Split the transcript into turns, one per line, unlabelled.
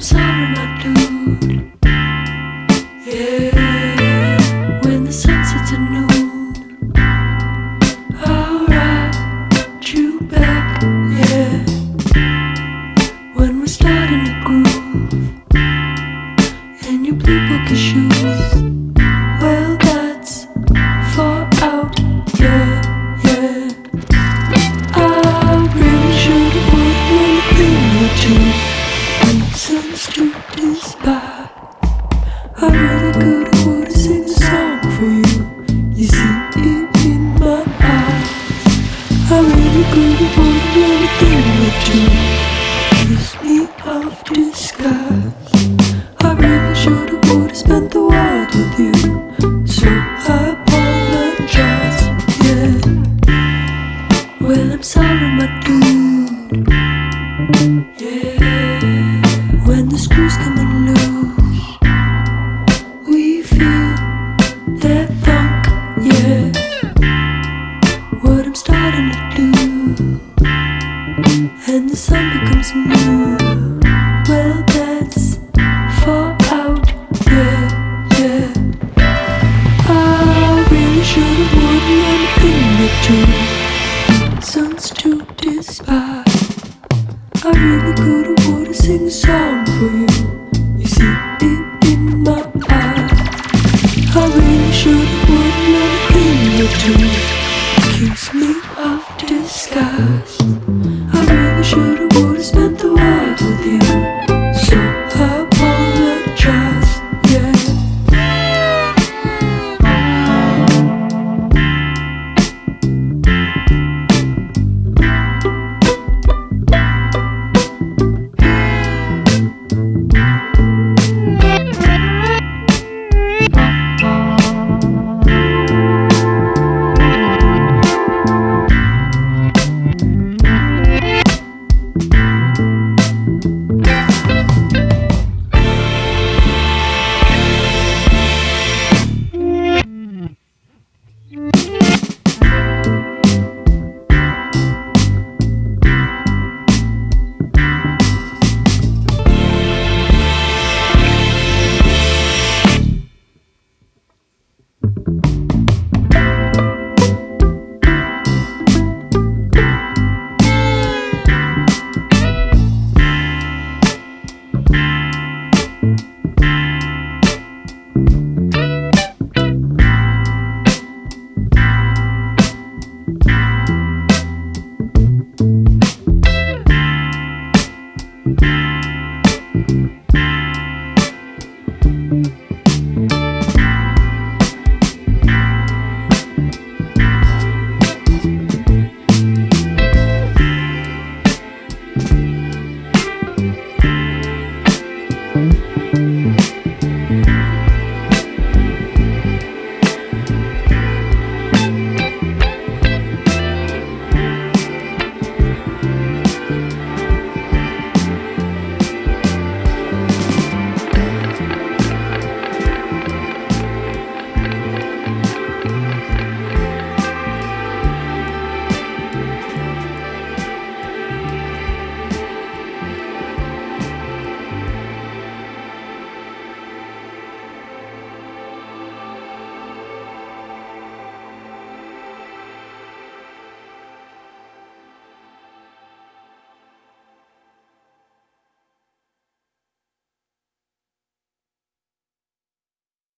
sorry, my dude. Yeah, when the sun sets at noon, I'll write you back. Yeah, when we're starting to groove, and your blue bookie shoes. Well, that's far out. Yeah, yeah. I really should've put one thing or two. Since truth is by, I really could've would sing a song for you. You see it in my eyes. I really could've would one thing or two. Kiss me of disguise. I really should've would've spent the world with you. So I apologize. Yeah. Well, I'm sorry, my dude. Yeah. When the screws come loose, we feel that funk. Yeah. What I'm starting to do, and the sun becomes moon. Well, that's far out. Yeah, yeah. I really should've would one thing or two. Sun's too despise. I really could've would've sing a song for you. You see it in my eyes. I really should've would one thing or two. Kiss me of disguise. I really should've would